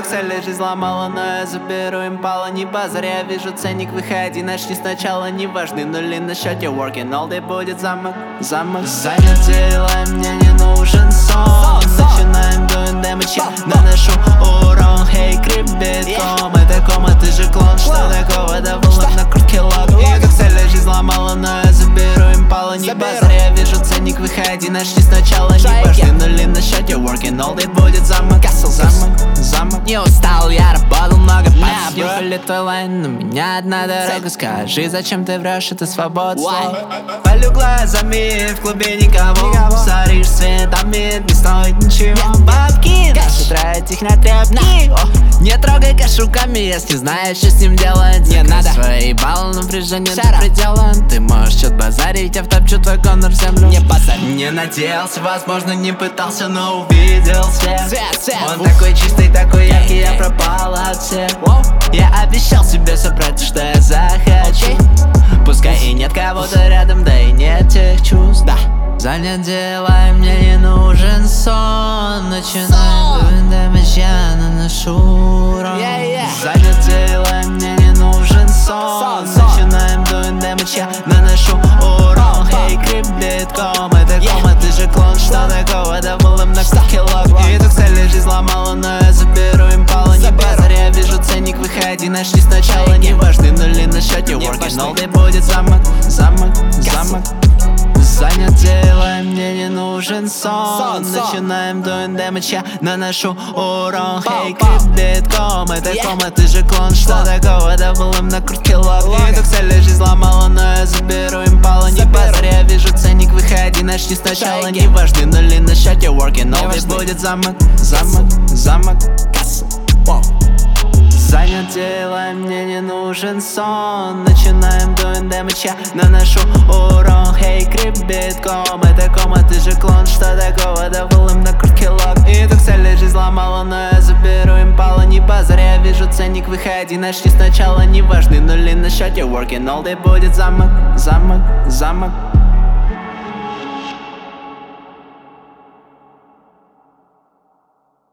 Иду к цели, жизнь сломала, но я заберу импала. Не базарь, я вижу ценник, выходи, начни сначала. Не важны нули на счете, working all day будет замок. Занят делом, мне не нужен сон. Начинаем doing damage, я наношу урон. Хей, крип битком, это кома, ты же клон. Что такого, да вылом на крутке лог. Иду к цели, жизнь сломала, но я заберу импала. Не базарь, я вижу ценник, выходи, начни сначала. Не важны нули на счете, working all day будет замок. Не устал, я работал много пап. Нюхали твой лайн, у меня одна дорога. Скажи, зачем ты врешь, это свобода слова. Полю глазами, в клубе никого. Соришь цветами, не стоит ничего. Бабки, наши тратить их на тряпки. Не трогай кэш руками, если знаешь, что с ним делать. Не надо свои баллы, напряжение до предела. Ты можешь что-то базарить, я втопчу твой конор в землю. Не базарь. Не надеялся, возможно, не пытался, но увидел свет. Он такой чистый, такой яркий, я пропал от всех. Я обещал себе собрать то, что я захочу. Пускай и нет кого-то рядом, да и нет тех чувств. Занят делом, мне не нужен сон. Начинаем damage, я наношу урон. Занят делом, мне не нужен сон. Начинаем doing damage, я наношу урон. Хей, крип битком, это кома, ты же клон. Что такого, да вылом на крутке лог. Иду к цели, жизнь сломала, но я заберу импала. Не базарь, я вижу ценник, выходи, начни сначала. Не важны нули на счете, working all day будет замок. Занят делом, мне не нужен сон. Начинаем doing damage, я наношу урон. Хей, крип битком, это кома, ты же клон. Что такого, да вылом на крутке лог. Иду к цели, жизнь сломала, но я заберу импала. Не базарь, я вижу ценник, выходи, начни сначала. Не важны нули на счете, working all day будет замок. Занят делом, мне не нужен сон. Начинаем doing damage, я наношу урон. Хей, крип битком, это кома, ты же клон. Что такого, да вылом на крутке лог. Иду к цели, жизнь сломала, но я заберу импала. Не базарь, я вижу ценник, выходи, начни сначала. Не важны нули на счете, working all day будет замок.